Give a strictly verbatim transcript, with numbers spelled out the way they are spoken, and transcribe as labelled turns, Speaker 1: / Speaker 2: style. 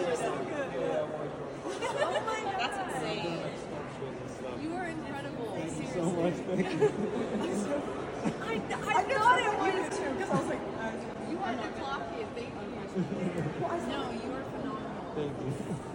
Speaker 1: were so good.
Speaker 2: Oh my god. That's insane. You are incredible.
Speaker 3: Thank you so much. Thank you.
Speaker 1: I, I, I thought I wanted to because I was like, uh,
Speaker 2: You are the clock kid. Thank you. No, you are phenomenal.
Speaker 3: Thank you.